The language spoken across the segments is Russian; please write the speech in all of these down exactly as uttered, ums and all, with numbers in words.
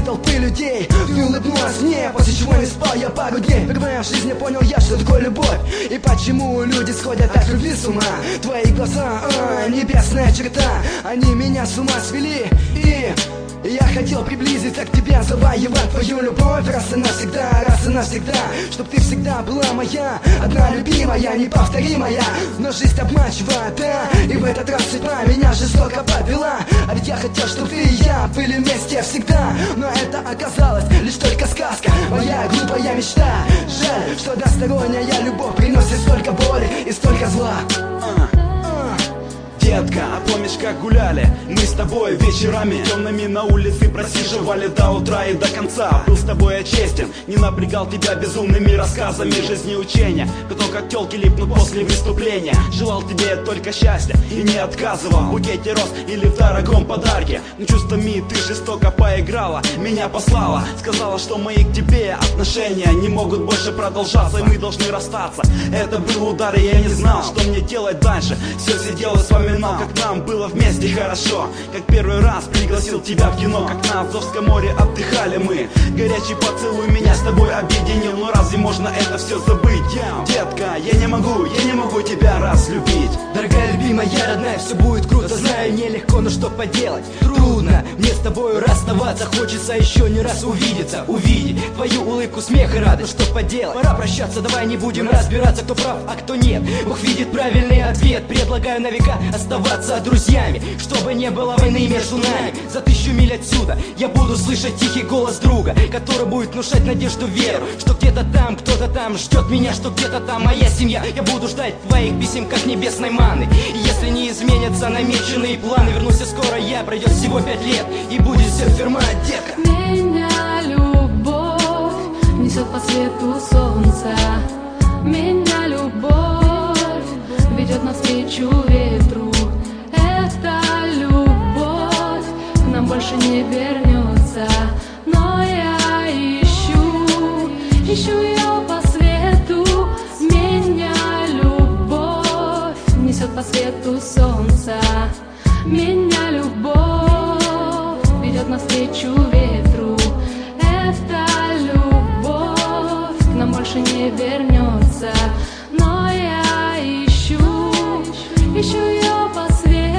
толпы людей. Ты улыбнулась мне, после чего не спал я пару дней. Впервые в жизни понял я, что такое любовь, и почему люди сходят от любви с ума. Твои глаза, а, небесная черта, они меня с ума свели. И я хотел приблизиться к тебе, завоевать твою любовь раз и навсегда, раз и навсегда. Чтоб ты всегда была моя, одна любимая, неповторимая. Но жизнь обманчива, да, и в этот раз судьба меня жестоко подвела. А ведь я хотел, чтоб ты и я были вместе всегда. Но это оказалось лишь только сказка, моя глупая мечта. Жаль, что односторонняя любовь приносит столько боли и столько зла. Детка, а помнишь, как гуляли мы с тобой вечерами темными на улице, просиживали до утра и до конца. Был с тобой я честен, не напрягал тебя безумными рассказами жизни учения. Кто как тёлки липнут после выступления. Желал тебе только счастья и не отказывал в букете роз или в дорогом подарке. Но чувствами ты жестоко поиграла, меня послала, сказала, что мои к тебе отношения не могут больше продолжаться, и мы должны расстаться. Это был удар, и я не знал, что мне делать дальше. Все сидел и вспоминал, как нам было вместе хорошо. Как первый раз пригласил тебя в кино, как на Азовском море отдыхали мы. Горячий поцелуй меня с тобой объединил. Но разве можно это все забыть? Детка, я не могу, я не могу тебя разлюбить. Дорогая, любимая, родная, все будет круто. Знаю, нелегко, но что поделать? Трудно мне с тобой расставаться. Хочется еще не раз увидеться, увидеть твою улыбку, смех и радость. Что поделать? Пора прощаться, давай не будем разбираться, кто прав, а кто нет. Бог видит правильный ответ. Предлагаю на века оставаться друзьями, чтобы не было войны между нами. За тысячу миль отсюда я буду слышать тихий голос друга, который будет внушать надежду, веру, что где-то там, кто-то там ждет меня, что где-то там моя семья. Я буду ждать твоих писем, как небесной маны. И если не изменятся намеченные планы, вернусь скоро я, пройдет всего пять лет, и будет все ферма, детка. Меня любовь несет по свету солнца. Меня любовь ведет навстречу ветру. Эта любовь к нам больше не вернется. Но я ищу, ищу ее по свету. Меня любовь несет по свету солнца. Меня любовь ведет навстречу ветру. Эта любовь к нам больше не вернется. Но я ищу, ищу ее по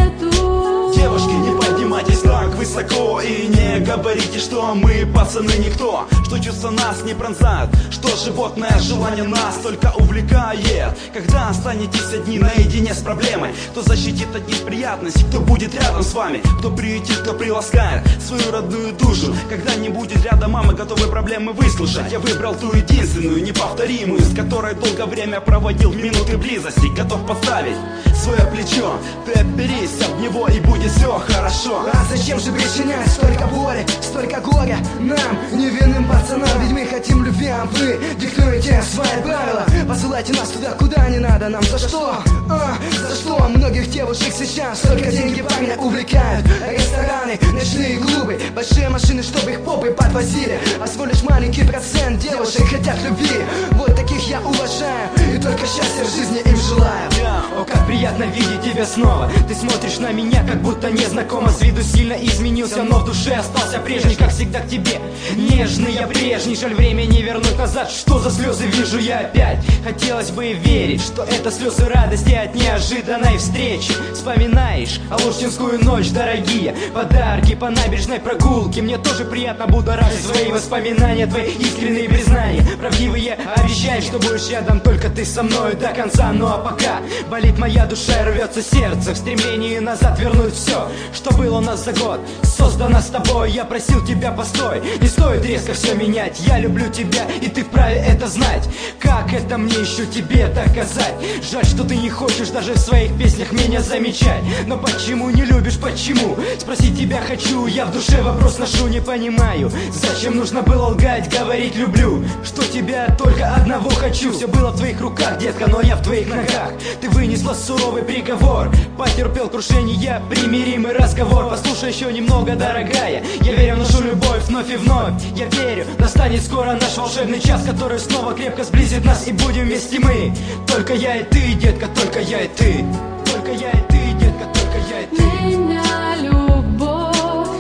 свету. Девушки, не поднимайтесь так высоко и не говорите, что мы пацаны никто, что чувства нас не пронзают, что животное желание нас только увлекает. Когда останетесь одни наедине с проблемой, кто защитит от неприятностей, кто будет рядом с вами, кто приютит, кто приласкает свою родную душу. Когда не будет рядом мамы, готовы проблемы выслушать. Я выбрал ту единственную, неповторимую, с которой долгое время проводил минуты близости. Готов поставить свое плечо, ты оперись об него, и будет все хорошо. А зачем же причинять столько боли, столько горя нам, невинным пацанам? Ведь мы хотим любви, а вы диктуете свои правила. Посылайте нас туда, куда не надо нам. За что? А, за что? Многих девушек сейчас только деньги парня увлекают. Рестораны, ночные клубы, большие машины, чтобы их попы подвозили. А всего лишь маленький процент девушек хотят любви. Вот таких я уважаю, и только счастья в жизни им желаю. О, как приятно видеть тебя снова. Ты смотришь на меня, как будто незнакомо. С виду сильно изменился, но в душе остался прежний, как всегда к тебе. Нежный я прежний, жаль, время не вернуть назад. Что за слезы вижу я опять? Хотелось бы верить, что это слезы радости от неожиданной встречи. Вспоминаешь Алушинскую ночь, дорогие подарки по набережной прогулке. Мне тоже приятно будоражить свои воспоминания, твои искренние признания. Правдивые, обещаешь, что будешь рядом только ты со мной до конца. Ну а пока болит моя душа и рвется сердце в стремлении назад вернуть все, что было у нас за год. Создано с тобой, я просил тебя, постой, не стоит резко все менять. Я люблю тебя, и ты вправе это знать. Как это мне еще тебе доказать? Жаль, что ты не хочешь даже в своих песнях меня замечать. Но почему не любишь, почему? Спросить тебя хочу, я в душе вопрос ношу, не понимаю. Зачем нужно было лгать, говорить люблю? Что тебя только одного хочу. Все было в твоих руках, детка, но я в твоих ногах. Ты вынесла суровый приговор, потерпел крушение, примиримый разговор. Послушай еще немного, дорогая, я верю в нашу любовь вновь и вновь. Я верю, настанет скоро наш волшебный час, который снова крепко сблизит нас, и будем вместе мы. Только я и ты, детка, только я и ты. Только я и ты, детка, только я и ты. Меня любовь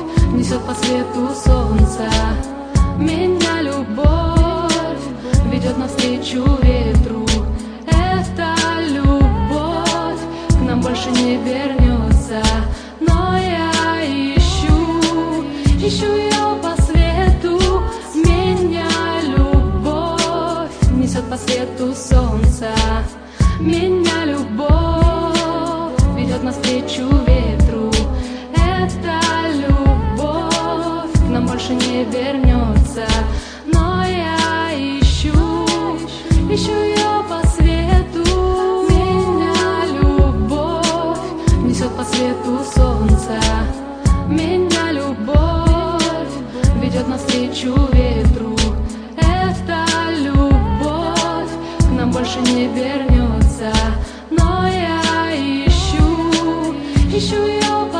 несет по свету солнца. Меня любовь ведет навстречу ветру. Эта любовь к нам больше не вернется. Но я ищу, ищу ее по свету. Меня любовь несет по свету солнца. Меня любовь ведет навстречу ветру. Эта любовь к нам больше не вернется. Но я ищу, ищу ее по свету. Меня любовь несет по свету солнца. Меня любовь ведет навстречу ветру. Эта любовь к нам больше не вернется. Но я ищу, ищу ее по